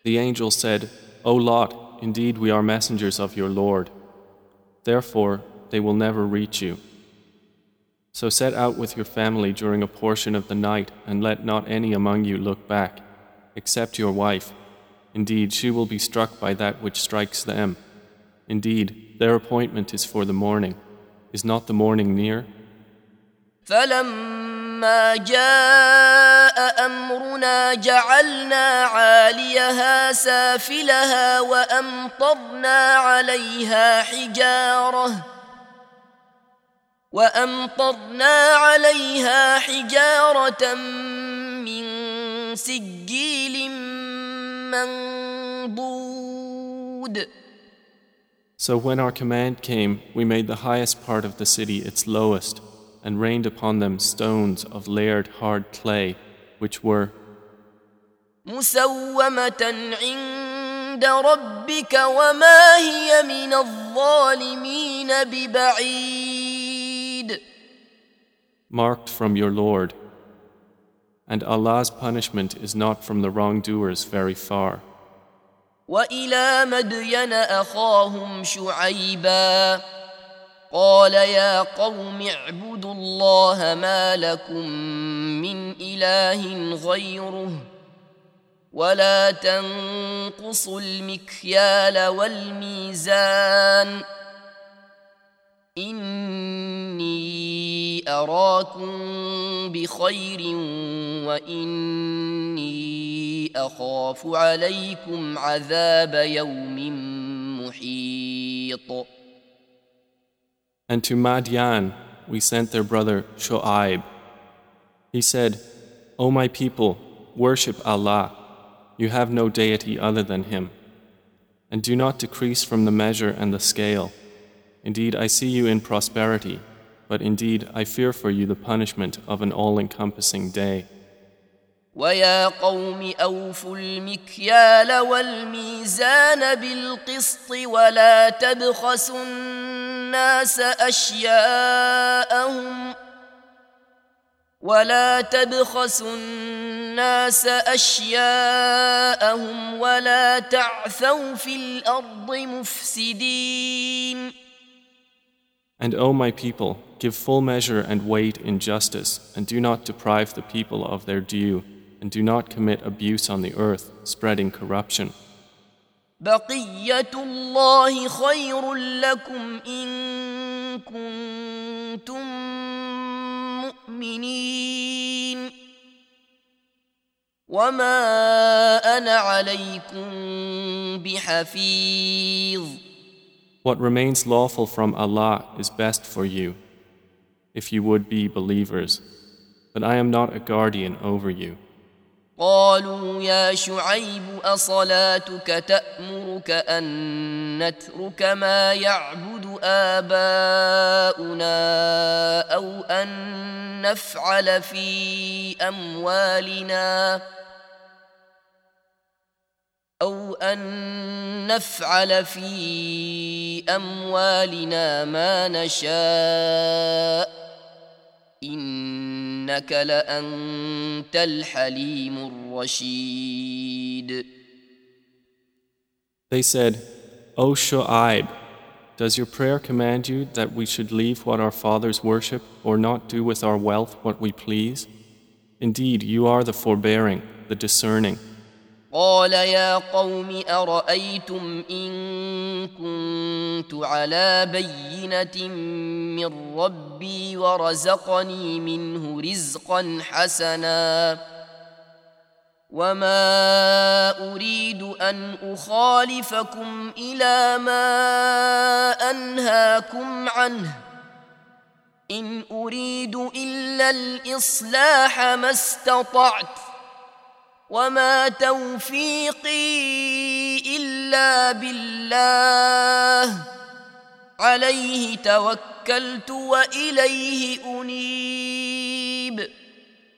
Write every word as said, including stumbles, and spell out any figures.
The angel said, O Lot, indeed we are messengers of your Lord. Therefore, they will never reach you. So set out with your family during a portion of the night and let not any among you look back, except your wife. Indeed, she will be struck by that which strikes them. Indeed, their appointment is for the morning. Is not the morning near? فلما جاء أمرنا جعلنا عاليها سافلها وأمطرنا عليها حجارة وأمطرنا عليها حجارة من سجيل منضود. So when our command came, we made the highest part of the city its lowest, and rained upon them stones of layered hard clay, which were مسومة عند ربك وما هي من الظالمين ببعيد. marked from your Lord, and Allah's punishment is not from the wrongdoers very far. وإلى مدين أخاهم شعيبا قال يا قوم اعبدوا الله ما لكم من إله غيره ولا تنقصوا المكيال والميزان إني أراكم بخير وإني أخاف عليكم عذاب يوم محيط. And to Madian we sent their brother Shu'aib. He said, O my people, worship Allah. You have no deity other than Him. And do not decrease from the measure and the scale. Indeed, I see you in prosperity, but indeed I fear for you the punishment of an all-encompassing day. وَيَا قَوْمِ أَوْفُوا الْمِكْيَالَ وَالْمِيزَانَ بِالْقِسْطِ وَلَا تَبْخَسُوا النَّاسَ أَشْيَاءَهُمْ وَلَا تَبْخَسُوا النَّاسَ أَشْيَاءَهُمْ وَلَا تَعْثَوْا فِي الْأَرْضِ مُفْسِدِينَ. And O my people, give full measure and weight in justice, and do not deprive the people of their due, and do not commit abuse on the earth, spreading corruption. بقية الله خير لكم إن كنتم مؤمنين وما أنا عليكم بحفيظ. What remains lawful from Allah is best for you, if you would be believers, but I am not a guardian over you. قالوا يا شعيب أصلاتك تأمرك أن نترك ما يعبد آباؤنا أو أن نفعل في أموالنا أو أن نفعل في أموالنا ما نشاء إنك لأنت الحليم الرشيد. They said, O Shu'aib, does your prayer command you that we should leave what our fathers worship or not do with our wealth what we please? Indeed, you are the forbearing, the discerning. قال يا قوم أرأيتم إن كنت على بينة من ربي ورزقني منه رزقا حسنا وما أريد أن أخالفكم إلى ما أنهاكم عنه إن أريد إلا الإصلاح ما استطعت وما توفيقي إلا بالله عليه توكلت وإليه أنيب.